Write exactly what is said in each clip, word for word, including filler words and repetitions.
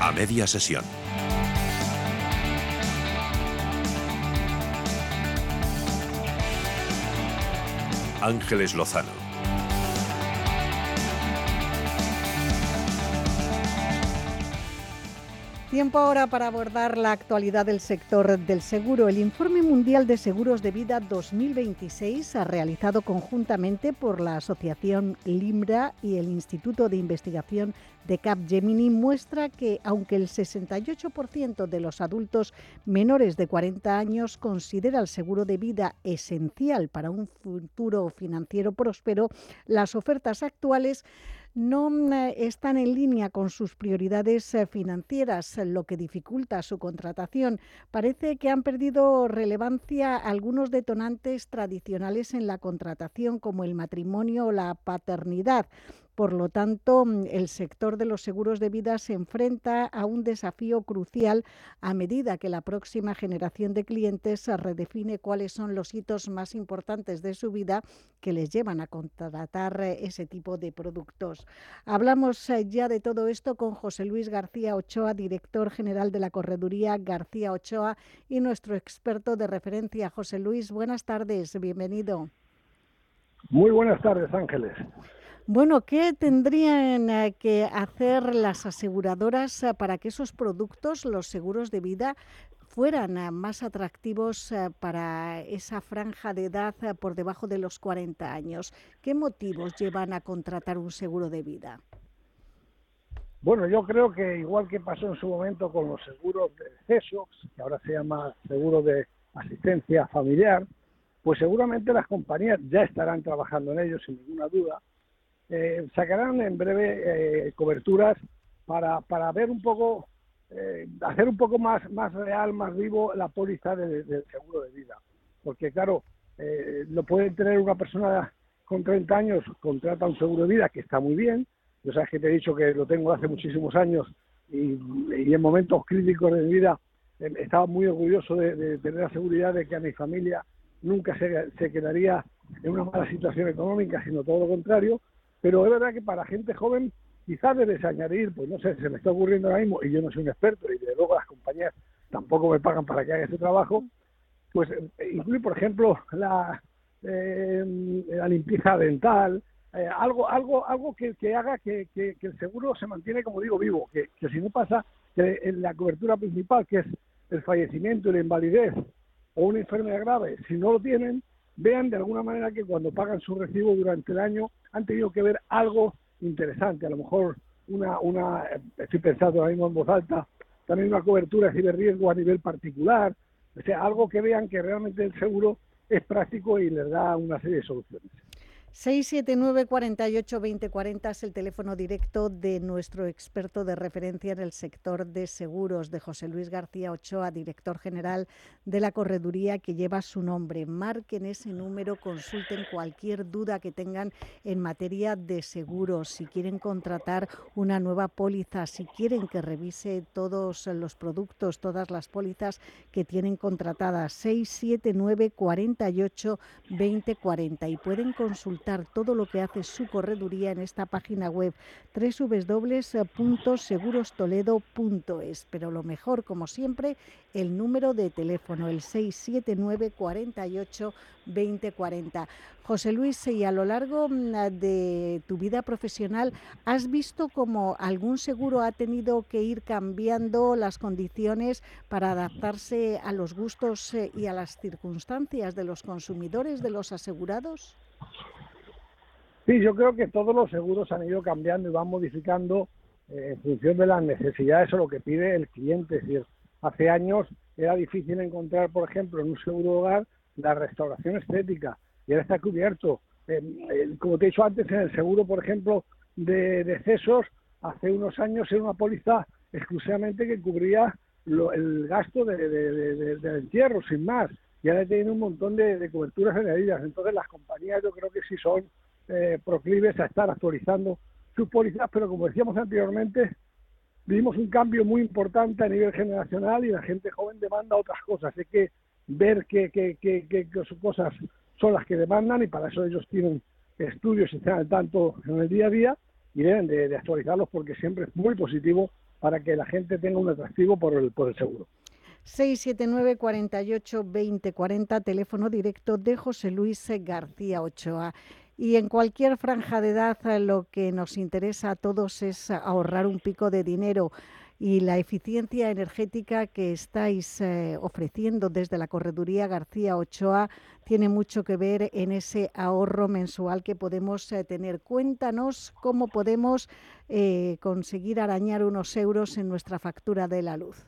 A media sesión. Ángeles Lozano. Tiempo ahora para abordar la actualidad del sector del seguro. El Informe Mundial de Seguros de Vida dos mil veintiséis, realizado conjuntamente por la Asociación LIMRA y el Instituto de Investigación de Capgemini, muestra que aunque el sesenta y ocho por ciento de los adultos menores de cuarenta años considera el seguro de vida esencial para un futuro financiero próspero, las ofertas actuales no están en línea con sus prioridades financieras, lo que dificulta su contratación. Parece que han perdido relevancia algunos detonantes tradicionales en la contratación, como el matrimonio o la paternidad. Por lo tanto, el sector de los seguros de vida se enfrenta a un desafío crucial a medida que la próxima generación de clientes redefine cuáles son los hitos más importantes de su vida que les llevan a contratar ese tipo de productos. Hablamos ya de todo esto con José Luis García Ochoa, director general de la Correduría García Ochoa y nuestro experto de referencia. José Luis, buenas tardes, bienvenido. Muy buenas tardes, Ángeles. Bueno, ¿qué tendrían que hacer las aseguradoras para que esos productos, los seguros de vida, fueran más atractivos para esa franja de edad por debajo de los cuarenta años? ¿Qué motivos llevan a contratar un seguro de vida? Bueno, yo creo que igual que pasó en su momento con los seguros de deceso, que ahora se llama seguro de asistencia familiar, pues seguramente las compañías ya estarán trabajando en ello sin ninguna duda. Eh, sacarán en breve eh, coberturas para, para ver un poco, eh, hacer un poco más, más real, más vivo la póliza del de, de seguro de vida. Porque claro, eh, lo puede tener una persona con treinta años, contrata un seguro de vida que está muy bien. Yo sabes que te he dicho que lo tengo hace muchísimos años y, y en momentos críticos de mi vida eh, estaba muy orgulloso de, de tener la seguridad de que a mi familia nunca se, se quedaría en una mala situación económica, sino todo lo contrario. Pero es verdad que para gente joven quizás debes añadir, pues no sé, se me está ocurriendo ahora mismo, y yo no soy un experto, y de luego las compañías tampoco me pagan para que haga ese trabajo, pues eh, incluye, por ejemplo, la, eh, la limpieza dental, eh, algo algo algo que, que haga que, que, que el seguro se mantiene, como digo, vivo, que, que si no pasa, que en la cobertura principal, que es el fallecimiento y la invalidez, o una enfermedad grave, si no lo tienen, vean de alguna manera que cuando pagan su recibo durante el año han tenido que ver algo interesante, a lo mejor una, una estoy pensando ahora mismo en voz alta, también una cobertura de ciberriesgo a nivel particular, o sea, algo que vean que realmente el seguro es práctico y les da una serie de soluciones. seis siete nueve, cuarenta y ocho, veinte cuarenta es el teléfono directo de nuestro experto de referencia en el sector de seguros, de José Luis García Ochoa, director general de la Correduría que lleva su nombre. Marquen ese número, consulten cualquier duda que tengan en materia de seguros, si quieren contratar una nueva póliza, si quieren que revise todos los productos, todas las pólizas que tienen contratadas. seis siete nueve, cuarenta y ocho, veinte cuarenta y pueden consultar todo lo que hace su correduría en esta página web doble u doble u doble u punto seguros toledo punto es. Pero lo mejor, como siempre, el número de teléfono, el seis siete nueve, cuarenta y ocho, veinte cuarenta. José Luis, y a lo largo de tu vida profesional, ¿has visto cómo algún seguro ha tenido que ir cambiando las condiciones para adaptarse a los gustos y a las circunstancias de los consumidores, de los asegurados? Sí, yo creo que todos los seguros han ido cambiando y van modificando eh, en función de las necesidades o lo que pide el cliente. Es decir, hace años era difícil encontrar, por ejemplo, en un seguro de hogar la restauración estética y ahora está cubierto. Eh, eh, como te he dicho antes, en el seguro, por ejemplo, de decesos, hace unos años era una póliza exclusivamente que cubría lo, el gasto de, de, de, de, del entierro, sin más. Y ahora tiene un montón de, de coberturas añadidas. Entonces las compañías yo creo que sí son Eh, proclives a estar actualizando sus pólizas, pero como decíamos anteriormente, vivimos un cambio muy importante a nivel generacional y la gente joven demanda otras cosas. Hay que ver qué, qué, qué, qué, qué cosas son las que demandan y para eso ellos tienen estudios y están al tanto en el día a día y deben de, de actualizarlos porque siempre es muy positivo para que la gente tenga un atractivo por el, por el seguro. seis siete nueve, cuarenta y ocho, veinte cuarenta, teléfono directo de José Luis García Ochoa. Y en cualquier franja de edad lo que nos interesa a todos es ahorrar un pico de dinero. Y la eficiencia energética que estáis eh, ofreciendo desde la Correduría García Ochoa tiene mucho que ver en ese ahorro mensual que podemos eh, tener. Cuéntanos cómo podemos eh, conseguir arañar unos euros en nuestra factura de la luz.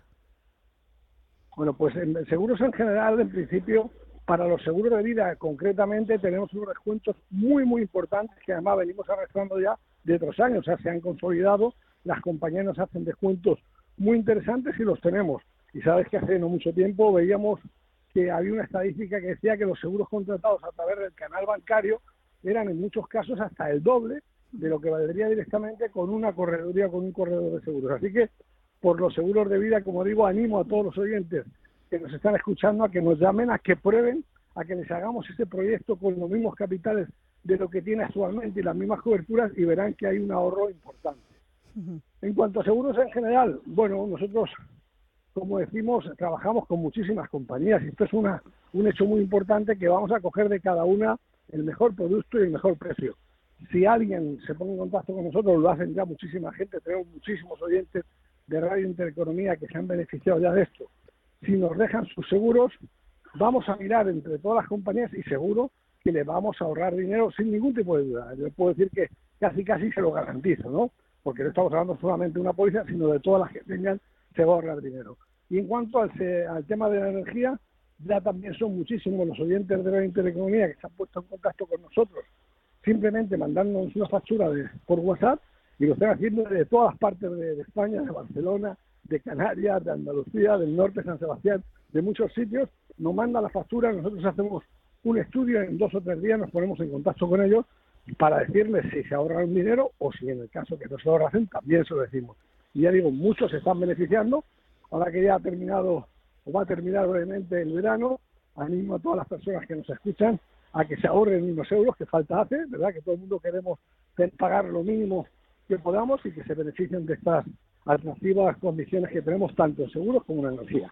Bueno, pues en seguros en general, en principio, para los seguros de vida concretamente, tenemos unos descuentos muy, muy importantes que además venimos arrastrando ya de otros años, o sea, se han consolidado, las compañías nos hacen descuentos muy interesantes y los tenemos. Y sabes que hace no mucho tiempo veíamos que había una estadística que decía que los seguros contratados a través del canal bancario eran en muchos casos hasta el doble de lo que valdría directamente con una correduría, con un corredor de seguros. Así que por los seguros de vida, como digo, animo a todos los oyentes que nos están escuchando a que nos llamen, a que prueben, a que les hagamos ese proyecto con los mismos capitales de lo que tiene actualmente y las mismas coberturas y verán que hay un ahorro importante. Uh-huh. En cuanto a seguros en general, bueno, nosotros, como decimos, trabajamos con muchísimas compañías y esto es una, un hecho muy importante que vamos a coger de cada una el mejor producto y el mejor precio. Si alguien se pone en contacto con nosotros, lo hacen ya muchísima gente, tenemos muchísimos oyentes de Radio Intereconomía que se han beneficiado ya de esto. Si nos dejan sus seguros, vamos a mirar entre todas las compañías y seguro que le vamos a ahorrar dinero sin ningún tipo de duda. Yo puedo decir que casi casi se lo garantizo, ¿no? Porque no estamos hablando solamente de una póliza, sino de todas las que tengan, se va a ahorrar dinero. Y en cuanto al, al tema de la energía, ya también son muchísimos los oyentes de Radio Intereconomía que se han puesto en contacto con nosotros, simplemente mandándonos una factura de, por WhatsApp, y lo están haciendo de todas las partes de, de España, de Barcelona, de Canarias, de Andalucía, del norte, San Sebastián, de muchos sitios. Nos mandan la factura, nosotros hacemos un estudio, en dos o tres días nos ponemos en contacto con ellos para decirles si se ahorran dinero o si en el caso que no se lo ahorren, también se lo decimos. Y ya digo, muchos se están beneficiando. Ahora que ya ha terminado o va a terminar brevemente el verano, animo a todas las personas que nos escuchan a que se ahorren unos euros, que falta hace, ¿verdad? Que todo el mundo queremos pagar lo mínimo que podamos y que se beneficien de estas atractivas condiciones que tenemos tanto en seguros como en energía.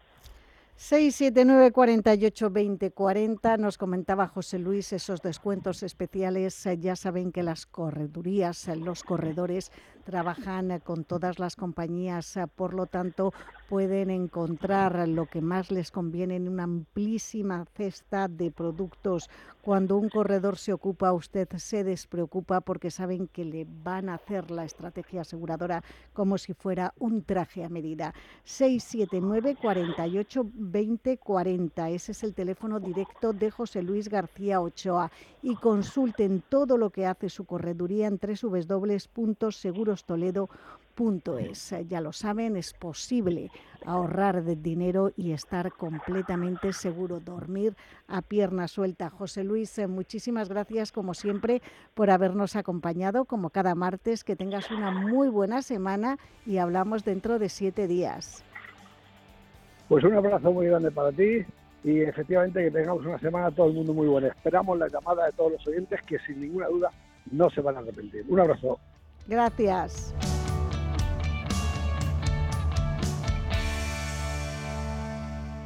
seis siete nueve, cuarenta y ocho, veinte cuarenta, nos comentaba José Luis esos descuentos especiales. Ya saben que las corredurías, los corredores trabajan con todas las compañías, por lo tanto pueden encontrar lo que más les conviene en una amplísima cesta de productos. Cuando un corredor se ocupa, usted se despreocupa porque saben que le van a hacer la estrategia aseguradora como si fuera un traje a medida. seis siete nueve, cuarenta y ocho, veinte cuarenta, ese es el teléfono directo de José Luis García Ochoa, y consulten todo lo que hace su correduría en doble u doble u doble u punto seguros toledo punto es. Ya lo saben, es posible ahorrar de dinero y estar completamente seguro, dormir a pierna suelta. José Luis, muchísimas gracias como siempre por habernos acompañado, como cada martes. Que tengas una muy buena semana y hablamos dentro de siete días. Pues un abrazo muy grande para ti y efectivamente que tengamos una semana todo el mundo muy buena. Esperamos la llamada de todos los oyentes que sin ninguna duda no se van a arrepentir. Un abrazo. Gracias.